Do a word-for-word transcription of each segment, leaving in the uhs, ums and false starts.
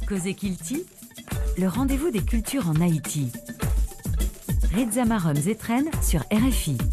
Cause Kilti, le rendez-vous des cultures en Haïti. Reza Marom Zetren sur R F I.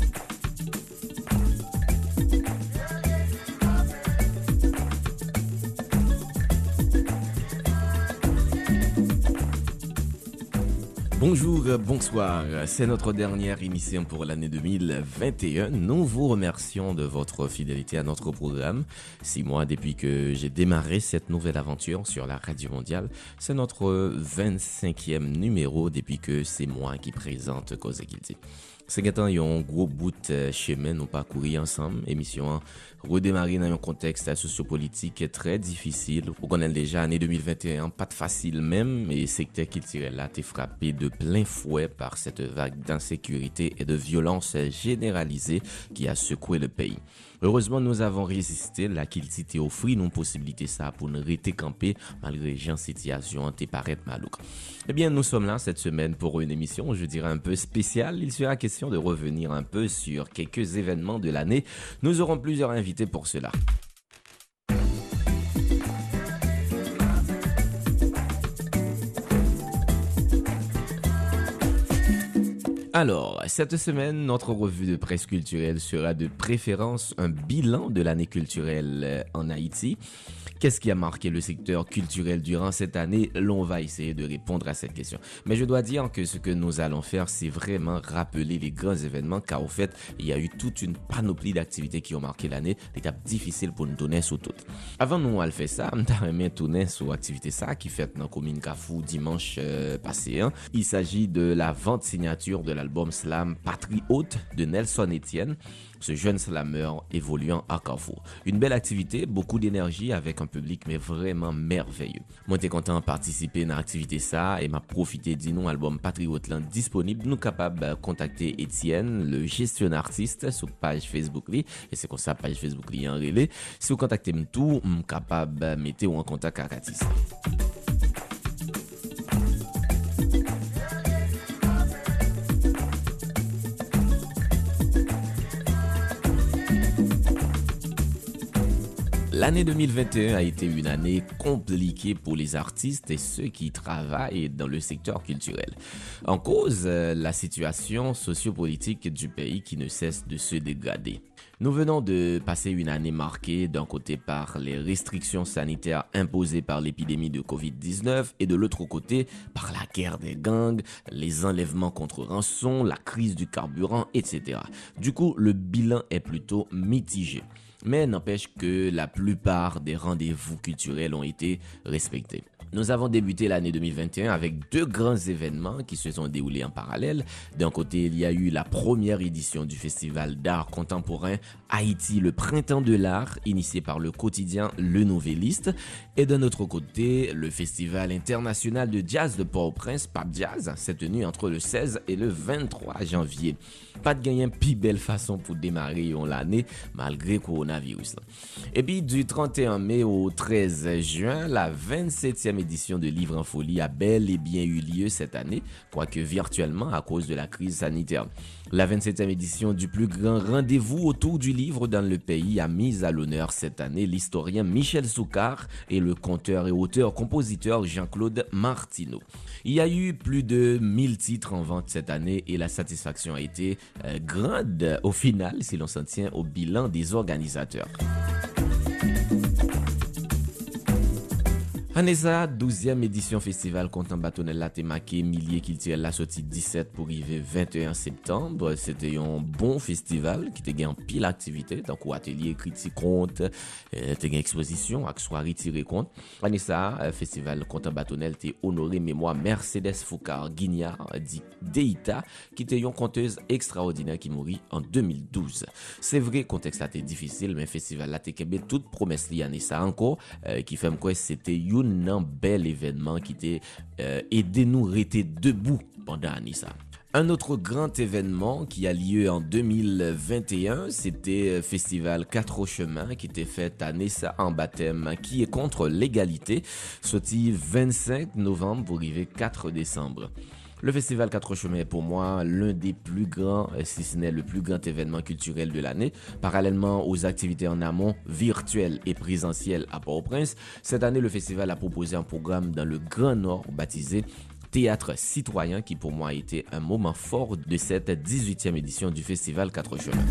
Bonjour, bonsoir, c'est notre dernière émission pour l'année deux mille vingt et un. Nous vous remercions de votre fidélité à notre programme. Six mois depuis que j'ai démarré cette nouvelle aventure sur la Radio Mondiale. C'est notre vingt-cinquième numéro depuis que c'est moi qui présente Cause Kilti. C'est qu'étant un gros bout de chemin nous parcourir ensemble, émission redémarrer dans un contexte sociopolitique très difficile. Vous connaissez déjà l'année deux mille vingt et un, pas de facile même, et secteur qui tirait là t'est frappé de plein fouet par cette vague d'insécurité et de violence généralisée qui a secoué le pays. Heureusement, nous avons résisté, la Kilti t'est offert une possibilité ça pour nous rester campés malgré les situation t'est paraître malouk. Eh bien, nous sommes là cette semaine pour une émission, je dirais un peu spéciale. Il sera question de revenir un peu sur quelques événements de l'année. Nous aurons plusieurs invités pour cela. Alors, cette semaine, notre revue de presse culturelle sera de préférence un bilan de l'année culturelle en Haïti. Qu'est-ce qui a marqué le secteur culturel durant cette année? L'on va essayer de répondre à cette question. Mais je dois dire que ce que nous allons faire, c'est vraiment rappeler les grands événements, car au fait, il y a eu toute une panoplie d'activités qui ont marqué l'année, d'étapes difficiles pour nous tourner sous toutes. Avant nous, on fait ça, on t'a aimé tourner sur activité ça, qui fait dans la commune Kafou dimanche euh, passé. Hein. Il s'agit de la vente signature de l'album Slam Patrie Haute de Nelson Etienne, ce jeune slameur évoluant à Carrefour. Une belle activité, beaucoup d'énergie avec un public mais vraiment merveilleux. Moi t'es content de participer dans l'activité ça et m'a profité du nom album Patriote là disponible. Nous capables de contacter Etienne, le gestionnaire artiste, sur page Facebook li, et c'est comme ça page Facebook li en relais. Si vous contactez me tout, m'm capable de mettre en contact avec l'artiste. L'année deux mille vingt et un a été une année compliquée pour les artistes et ceux qui travaillent dans le secteur culturel. En cause, la situation sociopolitique du pays qui ne cesse de se dégrader. Nous venons de passer une année marquée d'un côté par les restrictions sanitaires imposées par l'épidémie de covid dix-neuf et de l'autre côté par la guerre des gangs, les enlèvements contre rançon, la crise du carburant, et cetera. Du coup, le bilan est plutôt mitigé. Mais n'empêche que la plupart des rendez-vous culturels ont été respectés. Nous avons débuté l'année deux mille vingt et un avec deux grands événements qui se sont déroulés en parallèle. D'un côté, il y a eu la première édition du festival d'art contemporain Haïti, le printemps de l'art, initié par le quotidien Le Nouvelliste. Et d'un autre côté, le festival international de jazz de Port-au-Prince, Pape Jazz, s'est tenu entre le seize et le vingt-trois janvier. Pas de gagner une plus belle façon pour démarrer l'année, malgré le coronavirus. Et puis, du trente et un mai au treize juin, la vingt-septième édition de Livre en Folie a bel et bien eu lieu cette année, quoique virtuellement à cause de la crise sanitaire. La vingt-septième édition du plus grand rendez-vous autour du livre dans le pays a mis à l'honneur cette année l'historien Michel Soucard et le conteur et auteur-compositeur Jean-Claude Martineau. Il y a eu plus de mille titres en vente cette année et la satisfaction a été euh, grande au final si l'on s'en tient au bilan des organisateurs. Anessa, douzième édition festival Content Bâtonnet la thématique milliers qui tire la sortie dix-sept pour arriver vingt et un septembre. C'était un bon festival qui te en pile activité, donc ou atelier critique compte, euh, te exposition, accessoires tiré compte. Anessa, euh, festival Content Bâtonnet t'est honoré mémoire Mercedes Foucard Guignard dit Deita qui était une conteuse extraordinaire qui mourit en deux mille douze. C'est vrai contexte là était difficile mais festival là t'est kebe toute promesse li Anessa encore euh, qui fait quoi c'était un bel événement qui t'a euh, aidé nous rester debout pendant l'année ça. Un autre grand événement qui a lieu en deux mille vingt et un, c'était le festival Quatre au Chemin qui était fait à Nessa en baptême, qui est contre l'égalité, sorti vingt-cinq novembre pour arriver quatre décembre. Le Festival Quatre Chemins est pour moi l'un des plus grands, si ce n'est le plus grand événement culturel de l'année. Parallèlement aux activités en amont, virtuelles et présentielles à Port-au-Prince, cette année, le festival a proposé un programme dans le Grand Nord baptisé Théâtre citoyen qui pour moi a été un moment fort de cette dix-huitième édition du Festival Quatre Chemins.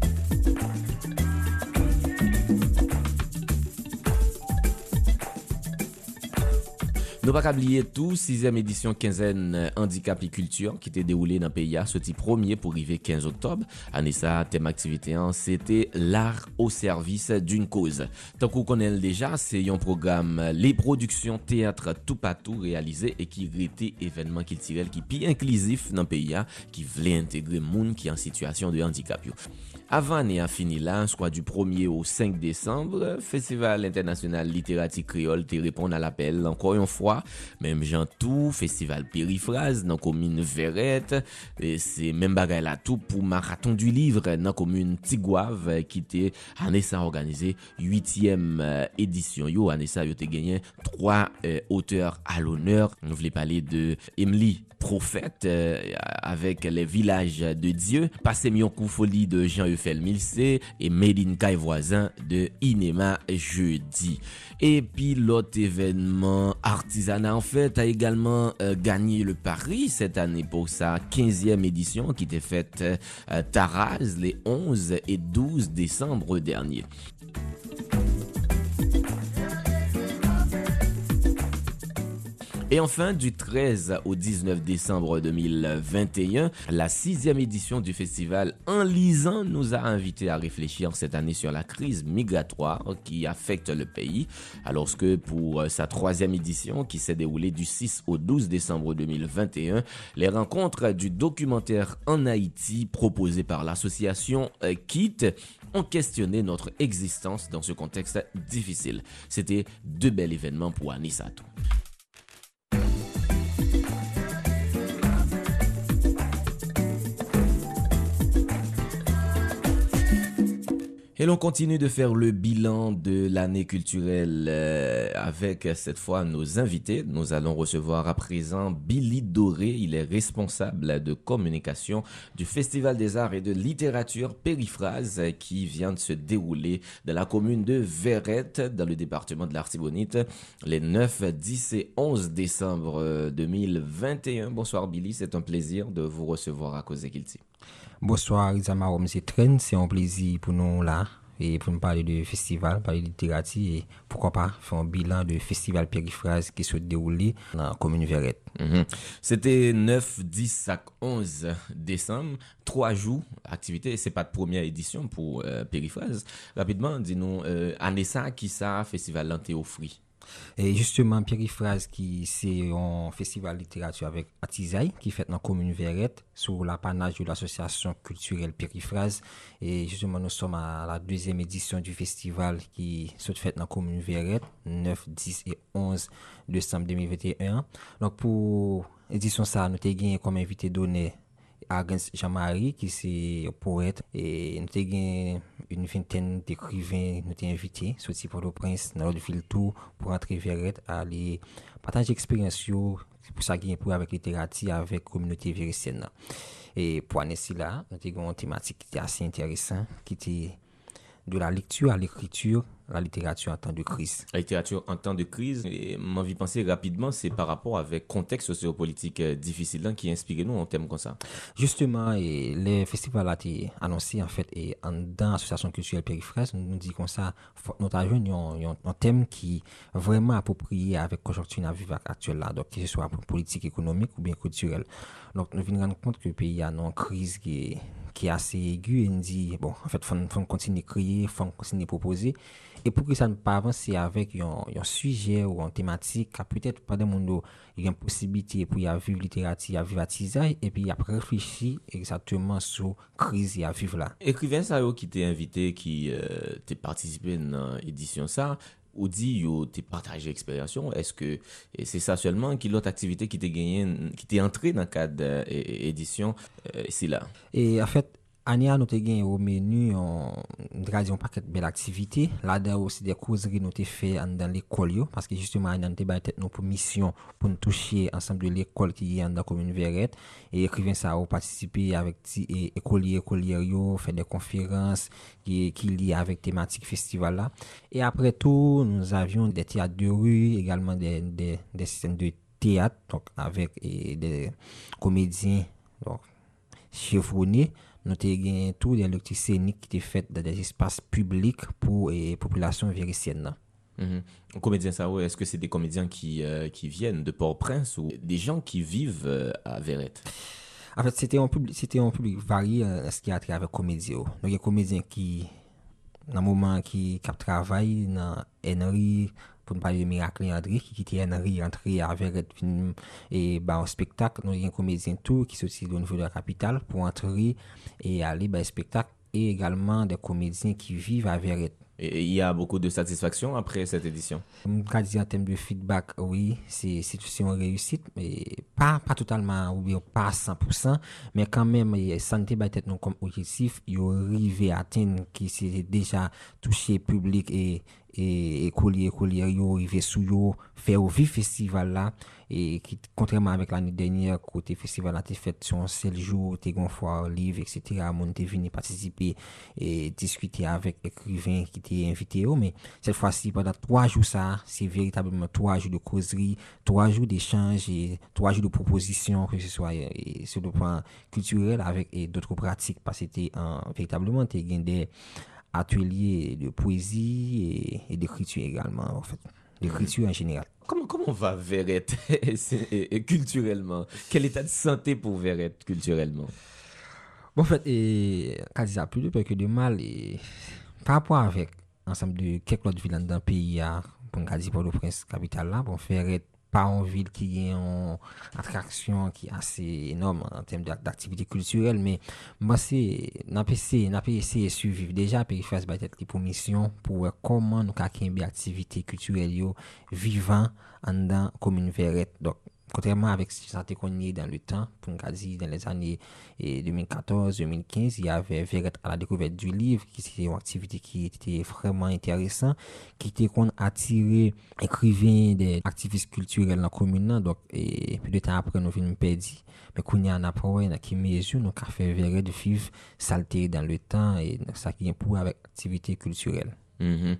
Nous pas oublier tout, sixième édition quinzaine handicap et culture qui était déroulée dans le pays à sorti premier pour arriver quinze octobre. Année ça, thème activité un, c'était l'art au service d'une cause. Tant qu'on connaît déjà, c'est un programme les productions théâtre tout partout réalisé et qui était événement culturel qui plus inclusif dans le pays qui voulait intégrer monde qui est en situation de handicap. Avant l'année a fini là, soit du premier au cinq décembre, Festival international littérature créole te répond à l'appel encore une fois. Même Jean tout, Festival Périphrase dans commune Verrette, et c'est même bagaille là tout pour marathon du livre dans commune Tigouave qui était année ça organisé huitième euh, édition. Yo année ça yo te gagné trois euh, auteurs à l'honneur. On voulait parler de Emily Prophète euh, avec les villages de Dieu, Passé Mion Folie de Jean-Euphel Milcé et Médine Caille Voisin de Inema Jeudi. Et puis l'autre événement artisanat en fait a également euh, gagné le pari cette année pour sa quinzième édition qui était faite euh, Taraz les onze et douze décembre dernier. Et enfin, du treize au dix-neuf décembre deux mille vingt et un, la sixième édition du festival En lisant nous a invités à réfléchir cette année sur la crise migratoire qui affecte le pays. Alors que pour sa troisième édition qui s'est déroulée du six au douze décembre deux mille vingt et un, les rencontres du documentaire En Haïti proposé par l'association Kit ont questionné notre existence dans ce contexte difficile. C'était deux bels événements pour Anissatou. Et l'on continue de faire le bilan de l'année culturelle euh, avec cette fois nos invités. Nous allons recevoir à présent Billy Doré. Il est responsable de communication du Festival des Arts et de Littérature Périphrase qui vient de se dérouler dans la commune de Verrette dans le département de l'Artibonite les neuf, dix et onze décembre deux mille vingt et un. Bonsoir Billy, c'est un plaisir de vous recevoir à Cause Kilti. Bonsoir Redzam Marom Zetren, c'est un plaisir pour nous là et pour nous parler de festival, parler de littérature et pourquoi pas faire un bilan de festival Périphrase qui se déroulé dans la commune Verrette. Mm-hmm. C'était neuf, dix à onze décembre, trois jours activité, c'est pas de première édition pour euh, Périphrase. Rapidement, dis-nous, euh, année ça, qui ça, festival l'anté offri? Et justement, Périphrase, qui c'est un festival littérature avec Atisaï, qui fait dans la commune Verrette, sous l'apanage de l'association culturelle Périphrase. Et justement, nous sommes à la deuxième édition du festival qui se fait dans la commune Verrette, neuf, dix et onze décembre deux mille vingt et un. Donc, pour l'édition ça, nous avons gagné comme invité donné Agnes Jean-Marie, qui c'est poète, et nous avons une vingtaine d'écrivains, nous avons invités, sortis pour le prince, dans le fil tour, pour entrer Verrette, à aller partager l'expérience, pour ça qu'il y a pour avec littérature, avec la communauté vérétienne. Et pour année-ci là, nous avons une thématique qui était assez intéressante, qui était de la lecture à l'écriture, la littérature en temps de crise. La littérature en temps de crise, et m'envie penser rapidement, c'est par rapport avec contexte sociopolitique euh, difficile hein, qui inspire nous en thème comme ça. Justement, et le festival a été annoncé en fait et en dans l'association culturelle Périphrase, nous nous dit comme ça, notre jeune un, un thème qui est vraiment approprié avec la conjoncture actuelle là, donc que ce soit politique, économique ou bien culturelle. Donc nous venons rendre compte que le pays a une crise qui est qui est assez aiguë et nous dit bon en fait faut faut continuer à crier, faut continuer à proposer et pour que ça ne pas avancer avec un, un sujet ou une thématique peut-être pas de monde il y a une possibilité pour y a vivre littérature, y a vivre atisaï et puis y a réfléchi exactement sur crise y a vivre là. Écrivain ça qui t'est invité qui euh, t'es participé dans édition ça ou dit yo t'es partagé expérience, est-ce que et c'est ça seulement qui l'autre activité qui t'est gagné qui t'est entré dans le cadre d'édition euh, c'est là et en fait année nous avons gagné au menu on un paquet de belles activités là-dedans aussi des causeries nous avons fait dans l'école yo parce que justement on a tête nous pour mission pour nous toucher ensemble de l'école qui est dans la commune Verrette et écrivain ça ont participé avec écoliers écolières yo fait des conférences qui qui liées avec thématique festival là et après tout nous avions des théâtres de rue également des des des scènes de théâtre donc avec et des comédiens donc chevronnés. Nous avons tout des lectures scéniques qui étaient faites dans des espaces publics pour la population véricienne. Mm-hmm. Comédiens, ça, ouais, est-ce que c'est des comédiens qui, euh, qui viennent de Port-au-Prince ou des gens qui vivent euh, à Verrette? En fait, c'était un public, c'était un public varié euh, ce qui a trait avec comédiens. Donc, il y a des comédiens qui, dans le moment qui, qui travaillent dans Henry, pour ne parler de Miracle André, qui quittait Henry, entré à Verrette et bah, au spectacle. Nous avons un comédien tout qui sortit au niveau de la capitale pour entrer et aller bah, au spectacle et également des comédiens qui vivent à Verrette. Et il y a beaucoup de satisfaction après cette édition? Quand je dis en termes de feedback, oui, c'est, c'est aussi une réussite, mais pas, pas totalement, ou bien pas à cent pour cent, mais quand même, santé va être comme objectif, il arrive à atteindre qui s'est déjà touché public et et écoliers écoliers yo arrivé sous yo faire au vif festival là et qui contrairement avec l'année dernière côté festival là t'es fait sur un seul jour t'es gon foire livre etc moun t'es venu participer et discuter avec écrivains qui t'es invité mais cette fois-ci pendant trois jours ça c'est véritablement trois jours de causerie trois jours d'échange et trois jours de propositions que ce soit et, sur le plan culturel avec et d'autres pratiques parce que c'était un véritablement t'es gain des ateliers de poésie et, et d'écriture également, en fait. D'écriture en général. Comment, comment va Verrette et, et, culturellement? Quel état de santé pour Verrette culturellement? Bon, en fait, et, quand il y a plus de peur que de mal, et, par rapport avec ensemble de quelques autres villes dans le pays, pour nous dire Port-au-Prince, capitale là, pour Verrette, pas une ville qui a une attraction qui est assez énorme en termes d'activité culturelle, mais moi, c'est, n'a pas essayé, n'a pas essayé de survivre. Déjà, Périphrase va être pour mission pour voir comment nous avons des activités culturelles vivant en dans commune Verrette. Donc, contrairement avec ce qui qu'on est dans le temps, pour nous dire dans les années deux mille quatorze deux mille quinze, il y avait Verrette à la découverte du livre, qui était une activité qui était vraiment intéressante, qui était qu'on attirait écrivains, des activistes culturels dans la commune. Donc, et puis de temps après, nous venons perdre. Mais qu'on y a un appareil, dans qui mesure, nous avons fait Verrette vivre salté dans le temps et ça qui est pour avec activité culturelle. Mm-hmm.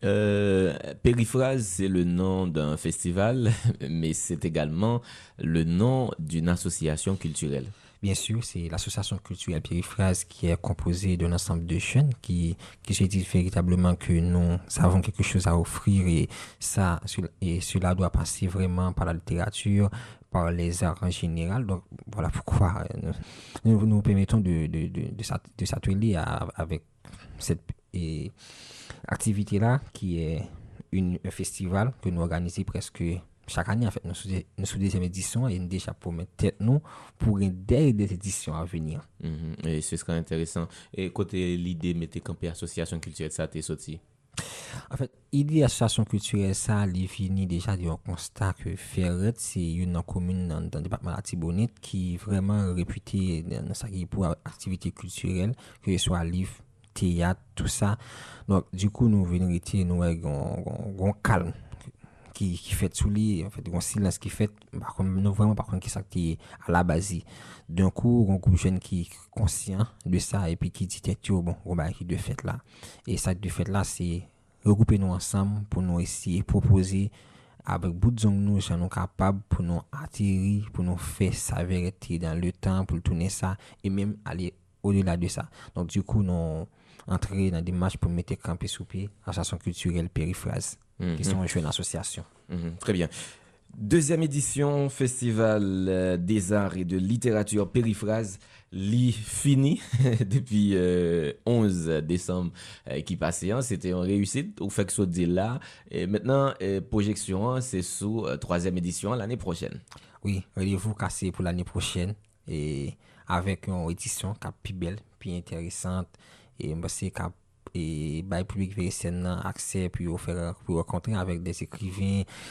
Euh, Périphrase, c'est le nom d'un festival, mais c'est également le nom d'une association culturelle. Bien sûr, c'est l'association culturelle Périphrase qui est composée d'un ensemble de jeunes qui, qui se disent véritablement que nous avons quelque chose à offrir et ça, et cela doit passer vraiment par la littérature, par les arts en général. Donc, voilà pourquoi nous nous, nous permettons de, de, de, de, de s'atteler avec cette et, activité-là qui est une, un festival que nous organisons presque chaque année. En fait, nous sommes nous sous deuxième édition et nous déjà pour mettre tête nous pour une des éditions à venir. Mm-hmm. Et ce serait intéressant. Et côté l'idée, mettez campé association culturelle, ça t'est sorti? En fait, l'idée association culturelle, ça, elle est finie déjà d'un constat que Verrette, c'est une commune dans, dans le département de la Tibonite qui est vraiment réputée dans sa qui pour activité culturelle, que ce soit livre, théâtre, tout ça. Donc, du coup, nous venons retirer, nous avons un calme qui, qui fait sous lui, en fait, un silence qui fait, par contre, nous vraiment, par contre, qui ça qui est à la base. D'un coup, un groupe jeune qui est conscient de ça et puis qui dit, bon, on va qui de fait là. Et ça, de fait là, c'est regrouper nous ensemble pour nous essayer proposer avec bout de nous sommes capables pour nous atterrir, pour nous faire sa vérité dans le temps, pour tourner ça et même aller au-delà de ça. Donc, du coup, nous entrer dans des marches pour mettre campé sous pied l'association culturelle Périphrase, mm-hmm. qui sont une association. Mm-hmm. Très bien. Deuxième édition, Festival des arts et de littérature Périphrase, li fini depuis euh, onze décembre euh, qui passait. Hein, c'était une réussite au fait que ce soit là. Et maintenant, euh, projection, c'est sous euh, troisième édition l'année prochaine. Oui, rendez-vous cassé pour l'année prochaine et avec une édition qui est plus belle, plus intéressante et c'est cap et bah public vericien accès puis faire pour rencontrer avec des écrivains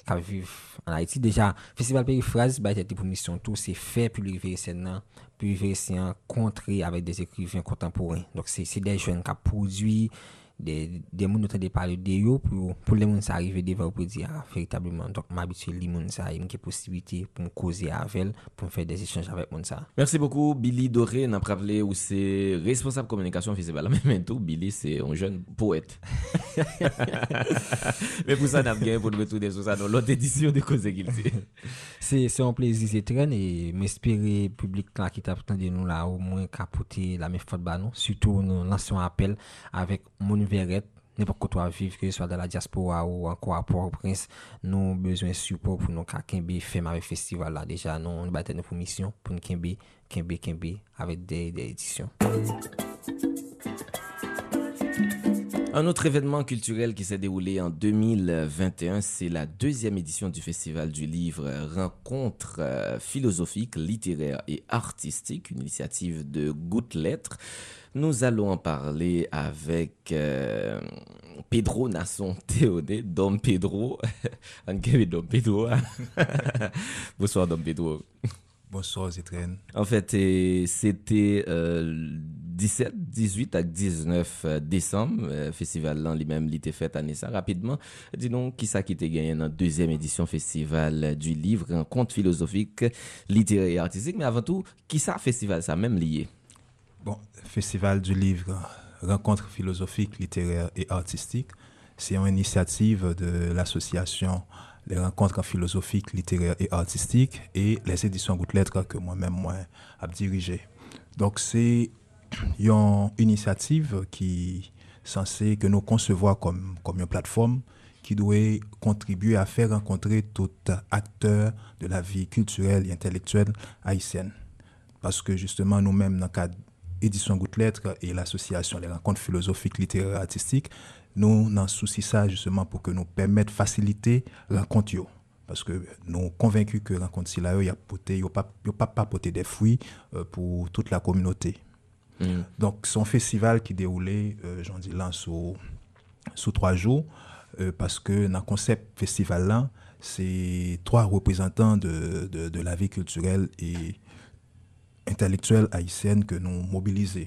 qui vivent en Haïti. Déjà, Festival Périphrase, bah, c'était pour mission tout, c'est faire public scène, public scène contrer avec des écrivains contemporains. Donc, c'est, c'est des jeunes qui produit des des moun entend parler de yo pour pour les moun ça arriver devant pour dire ah, véritablement donc m'habituer les moun ça une possibilité pour me causer avec elle pour faire des échanges avec moun ça. Merci beaucoup Billy Doré, n'a pas rappelé où c'est responsable communication festival même tout Billy c'est un jeune poète. Mais pour ça n'a bien pour nous retourner sur ça dans l'autre édition de Cause qu'il dit. C'est c'est un plaisir c'est traîne et m'espérer public là qui t'attendait nous là au moins capoter la même faute ba nous surtout nous lançons un appel avec mon verrette n'importe quoi toi vivre que ce soit dans la diaspora ou encore à Port-au-Prince nous besoin de support pour nous kembe faire avec festival là déjà nous on battre nos mission pour nous kembe kembe kembe avec des des éditions. Un autre événement culturel qui s'est déroulé en deux mille vingt et un, c'est la deuxième édition du Festival du Livre, rencontre euh, philosophique, littéraire et artistique, une initiative de Goutte Lettres. Nous allons en parler avec euh, Pedro Nasson Théodé, Dom Pedro. Dom Pedro. Bonsoir, Dom Pedro. Bonsoir, Zétrène. En fait, et c'était euh, dix-sept, dix-huit à dix-neuf décembre. Euh, festival là, lui-même, il était fait année ça. Rapidement, dis-nous, qui ça qui était gagné dans la deuxième édition Festival du Livre, rencontre philosophique, littéraire et artistique. Mais avant tout, qui ça festival ça même lié? Bon, Festival du Livre, rencontre philosophique, littéraire et artistique, c'est une initiative de l'association Les rencontres philosophiques, littéraires et artistiques et les éditions Goutte Lettres que moi-même moi a dirigé. Donc c'est une initiative qui est censée que nous concevoir comme comme une plateforme qui doit contribuer à faire rencontrer tout acteur de la vie culturelle et intellectuelle haïtienne. Parce que justement nous-mêmes dans le cadre édition Goutte Lettres et l'association Les rencontres philosophiques, littéraires et artistiques, nous n'en souci ça justement pour que nous permettre de faciliter la rencontre. Parce que nous sommes convaincus que la rencontre si là, il y a pas pas pas porter des fruits euh, pour toute la communauté. Mm. Donc c'est un festival qui déroulé, euh, j'en dis là, sous, sous trois jours, euh, parce que dans le concept festival là, c'est trois représentants de, de, de la vie culturelle et intellectuelle haïtienne que nous mobilisons.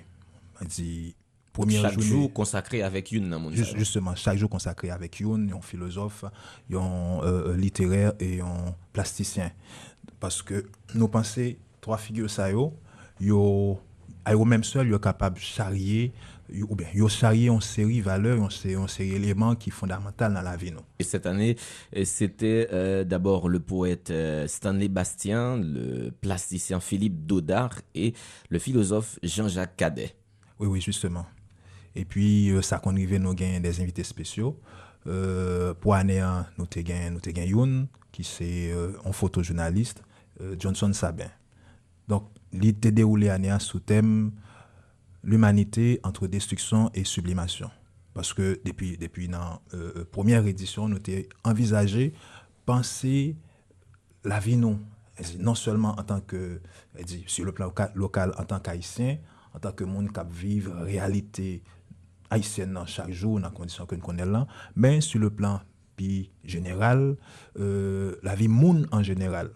Chaque journée, jour consacré avec une dans Just, Justement, chaque jour consacré avec une, un philosophe, un euh, littéraire et un plasticien. Parce que nous pensons, trois figures, ça y est, eux même seuls, ils sont capables de charrier, ou bien, ils charrier une série de valeurs, une série d'éléments qui sont fondamentaux dans la vie. Nous. Et cette année, c'était euh, d'abord le poète euh, Stanley Bastien, le plasticien Philippe Dodard et le philosophe Jean-Jacques Cadet. Oui, oui, justement. Et puis, euh, ça qu'on arrive, nous avons des invités spéciaux. Euh, pour l'année, nous avons Youn, qui c'est euh, un photojournaliste, euh, Johnson Sabin. Donc, l'idée déroulée l'année sous thème l'humanité entre destruction et sublimation. Parce que depuis, depuis la euh, première édition, nous avons envisagé, penser la vie, non, non seulement en tant que, dit, sur le plan local, local en tant qu'haïtien, en tant que monde qui vit réalité haïtienne chaque jour dans les conditions que nous connaissons là, mais sur le plan puis général, euh, la vie monde en général.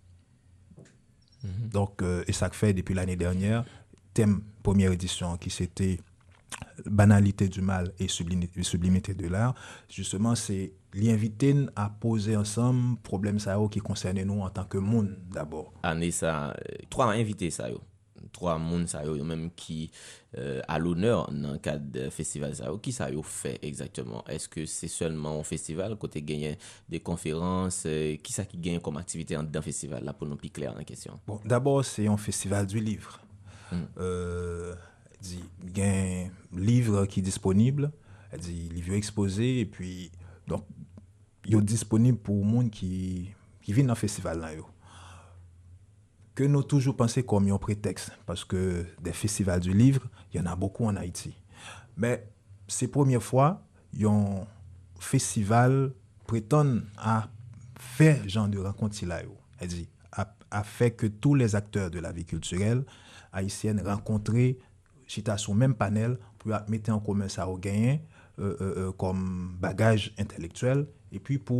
Mm-hmm. Donc, euh, et ça fait depuis l'année dernière, thème première édition qui c'était banalité du mal et sublimité, sublimité de l'art, justement c'est l'inviter à poser ensemble problème ça qui concerne nous en tant que monde d'abord. Année ça, trois invités ça yo. Trois monde ça yo même qui euh, à l'honneur dans le cadre de festival ça yo qui ça yo fait exactement, est-ce que c'est seulement un festival côté gagner des conférences euh, qui ça qui gagne comme activité dans le festival là pour nous plus clair dans la question. Bon, d'abord c'est un festival du livre. Mm. Euh dit gain livre qui est disponible, dit livre exposé et puis donc il est disponible pour monde qui qui vient dans le festival là yo. Que nous toujours pensé comme un prétexte, parce que des festivals du livre, il y en a beaucoup en Haïti. Mais c'est la première fois qu'un festival prétend à faire genre de rencontre là, c'est-à-dire à, à faire que tous les acteurs de la vie culturelle haïtienne rencontrent chita sur le même panel pour mettre en commun ça au gain euh, euh, comme bagage intellectuel et puis pour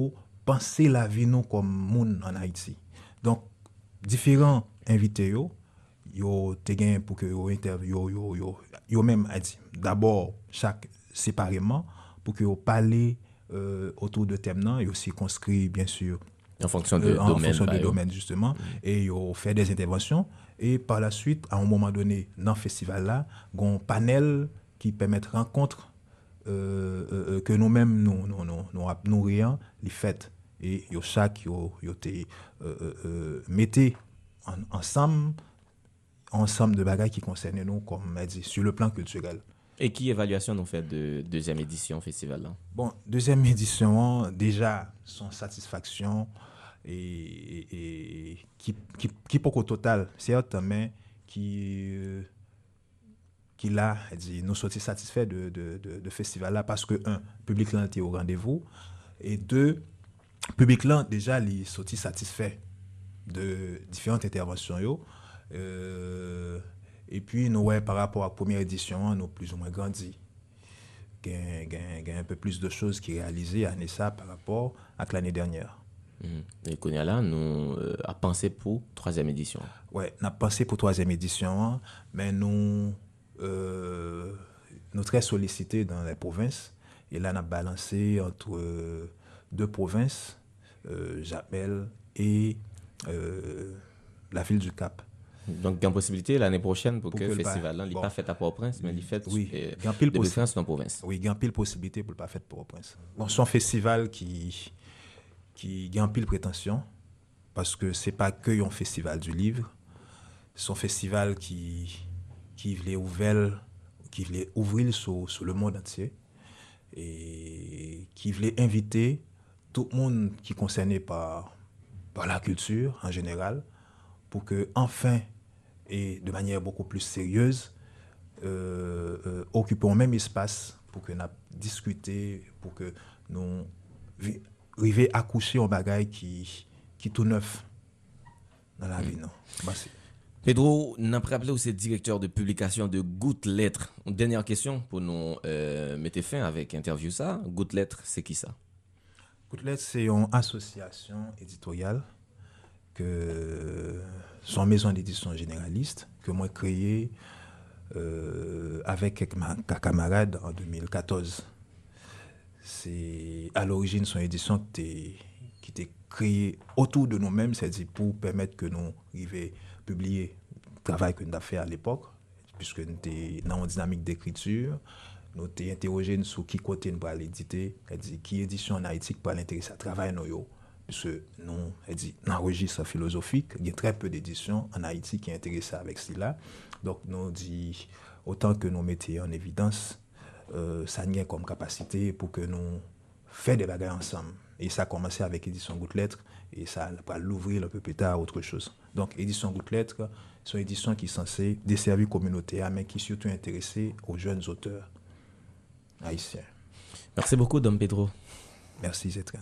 penser la vie nous comme monde en Haïti. Donc, différents invités, yo, yo te gen pour que yo interview, yo, yo, yo même a dit, d'abord, chaque séparément, pour que yo parler euh, autour de thèmes, non, yo circonscrit, bien sûr, en fonction de euh, en domaine, fonction bah, de yo. domaine, justement, mm. et yo fait des interventions, et par la suite, à un moment donné, dans le festival-là, un panel qui permet de rencontre euh, euh, que nous-mêmes, nous, nous, nous, nous, nous rions, les fêtes. Et yo chaque, yo, yo te euh, euh, mettez en, ensemble, ensemble de bagages qui concernent nous, comme on dit, sur le plan culturel. Et qui évaluation nous fait de deuxième édition festival là? Bon, deuxième édition, déjà, son satisfaction, et, et, et qui, qui, qui pour au total, certes, mais qui, euh, qui là, dit, nous sommes satisfaits de, de, de, de festival là parce que, un, le public là était au rendez-vous, et deux, le public là, déjà, il est sorti satisfait de différentes interventions. Yo. Euh, et puis, nous, ouais, par rapport à la première édition, nous avons plus ou moins grandi. Il y a un peu plus de choses qui sont réalisées à Nessa par rapport à l'année dernière. Mmh. Et Konyala, nous euh, a pensé pour troisième édition. Oui, on a pensé pour troisième édition, mais nous, euh, nous très sollicités dans les provinces. Et là, on a balancé entre euh, deux provinces, euh, Japel et euh, la ville du Cap. Donc, il y a une possibilité l'année prochaine pour, pour que le festival n'est bon, pas fait à Port-au-Prince, mais il est fait oui, euh, de possi- France dans la province. Oui, il y a pile possibilité pour ne pas faire Port-au-Prince. Bon, c'est un festival qui, qui a pile prétention, parce que ce n'est pas que un festival du livre, c'est un festival qui, qui voulait ouvrir, qui voulait ouvrir sur, sur le monde entier et qui voulait inviter tout le monde qui est concerné par, par la culture en général, pour que enfin et de manière beaucoup plus sérieuse, euh, euh, occupons le même espace pour que nous discuter, pour que nous arrivions à accoucher en bagaille qui qui tout neuf dans la vie. Non. Bah, Pedro, nous avons rappelé aussi directeur de publication de Goutte Lettres. Une dernière question pour nous euh, mettre fin avec interview ça. Goutte Lettres, c'est qui ça? Goutte Lettres, c'est une association éditoriale que son maison d'édition généraliste que moi créé euh, avec ma camarade en deux mille quatorze. C'est à l'origine son édition qui était créée autour de nous-mêmes, c'est-à-dire pour permettre que nous arrivions à publier le travail que nous avons fait à l'époque, puisque nous étions dans une dynamique d'écriture. Nous étions interrogés sur qui côté nous allons éditer, c'est-à-dire qui édition en Haïti pour l'intéresser à travail nous. Parce que nous, dans un registre philosophique, il y a très peu d'éditions en Haïti qui sont intéressées avec cela. Donc, nous dit autant que nous mettions en évidence, euh, ça n'y a comme capacité pour que nous fassions des bagages ensemble. Et ça a commencé avec Édition Goutte Lettres et ça va l'ouvrir un peu plus tard à autre chose. Donc, Édition Goutte Lettres, c'est une édition qui est censée desservir la communauté, mais qui est surtout intéressée aux jeunes auteurs haïtiens. Merci beaucoup, Dom Pedro. Merci, Zetran.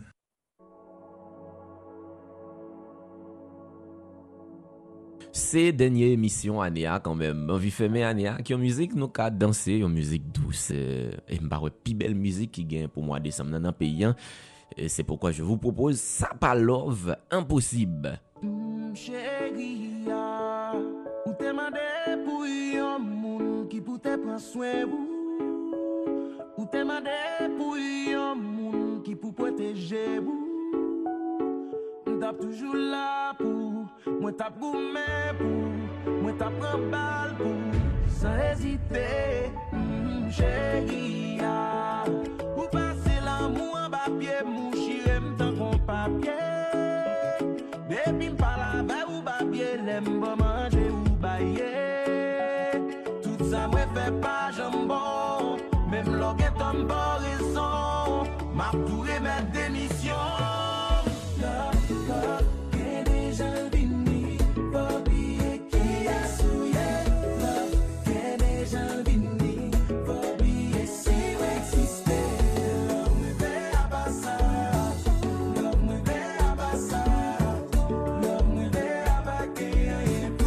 C'est dernière émission Anéa quand même. Envie fermer Anéa qui en musique nous ka danser, en musique douce et m'parle plus belle musique qui gagne pour moi décembre dans un pays. Et c'est pourquoi je vous propose Sapa Love Impossible. Mm, chérie, ou te mandé pour un monde qui peut te prendre soin vous. Ou te mandé pour un monde qui peut protéger vous. M'tap toujours là pour moi, t'ap gourmet pour moi, t'ap prend balle pour sans hésiter. Mm, chérie, ou passer l'amour en bas pied, mouchire m'tan qu'on papier. Depuis m'pa la veille ou bas pied, l'aime pas manger ou bailler. Tout ça me fait pas jambon, même l'orgueil tombe pas raison. M'a tout remettre démission. Love, love, qu'est déjà vini, pas oublier qui a souillé. Love, qu'est déjà vini, pas oublier si vous existez. Love me fait à passar, love me fait à passar, love me fait à baquer.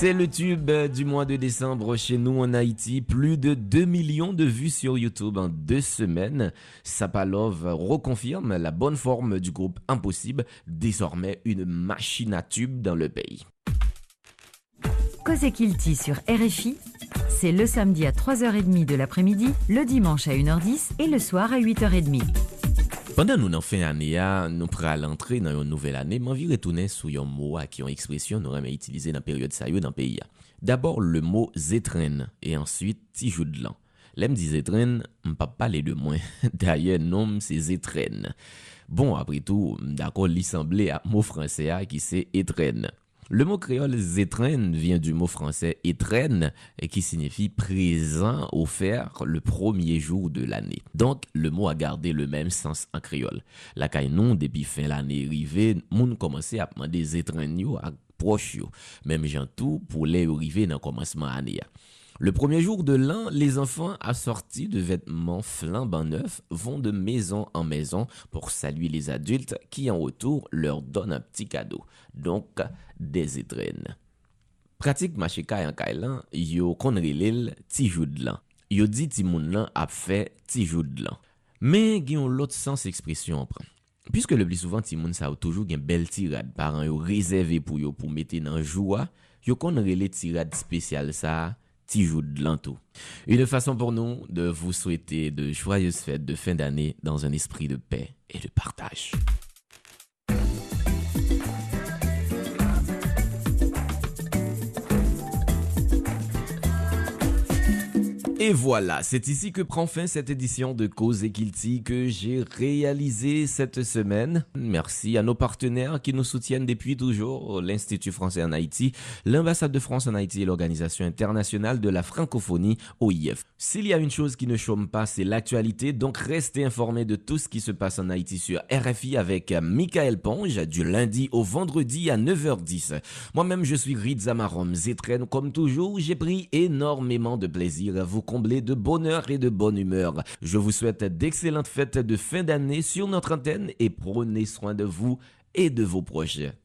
C'est le tube du mois de décembre chez nous en Haïti. Plus de deux millions de vues sur YouTube en deux semaines. Sapalov reconfirme la bonne forme du groupe Impossible, désormais une machine à tube dans le pays. Cause Kilti sur R F I, c'est le samedi à trois heures trente de l'après-midi, le dimanche à une heure dix et le soir à huit heures trente. Pendant nous en fin d'année, nous prenons l'entrée dans une nouvelle année, mais envie retourner sur un mot qui ont expression nous aimons utiliser dans la période sérieuse dans le pays. D'abord le mot zétren et ensuite tijou de l'an. L'aime dit zétren, on pas parler de moins. D'ailleurs, nom c'est zétren. Bon, après tout, d'accord, il semblait à mot français qui c'est étren. Le mot créole zétren vient du mot français étren et qui signifie présent offert le premier jour de l'année. Donc, le mot a gardé le même sens en créole. La caille non, depuis fin l'année arrivée, moun commençait à demander zétren yo à proche yo. Même gens tout pour les arriver dans commencement année. Le premier jour de l'an, les enfants assortis de vêtements flambant neufs vont de maison en maison pour saluer les adultes qui en retour leur donnent un petit cadeau. Donc, des étrennes. Pratique machika en kailan, yo konrelel tijou de l'an. Yo dit ti moun lan ap fait tijou de l'an. Mais gen l'autre sens expression en prend. Puisque le plus souvent ti moun sa ou toujours gen bel tirade parents yo réservé pour yo pour mettre dans joie, yo konrele tirade spécial ça tijou de l'an tout. Une façon pour nous de vous souhaiter de joyeuses fêtes de fin d'année dans un esprit de paix et de partage. Et voilà, c'est ici que prend fin cette édition de Cause Kilti que j'ai réalisée cette semaine. Merci à nos partenaires qui nous soutiennent depuis toujours, l'Institut français en Haïti, l'ambassade de France en Haïti et l'Organisation internationale de la francophonie, O I F. S'il y a une chose qui ne chôme pas, c'est l'actualité, donc restez informés de tout ce qui se passe en Haïti sur R F I avec Michael Ponge du lundi au vendredi à neuf heures dix. Moi-même, je suis Ridzamarom Zetren. Comme toujours, j'ai pris énormément de plaisir à vous combler de bonheur et de bonne humeur. Je vous souhaite d'excellentes fêtes de fin d'année sur notre antenne et prenez soin de vous et de vos proches.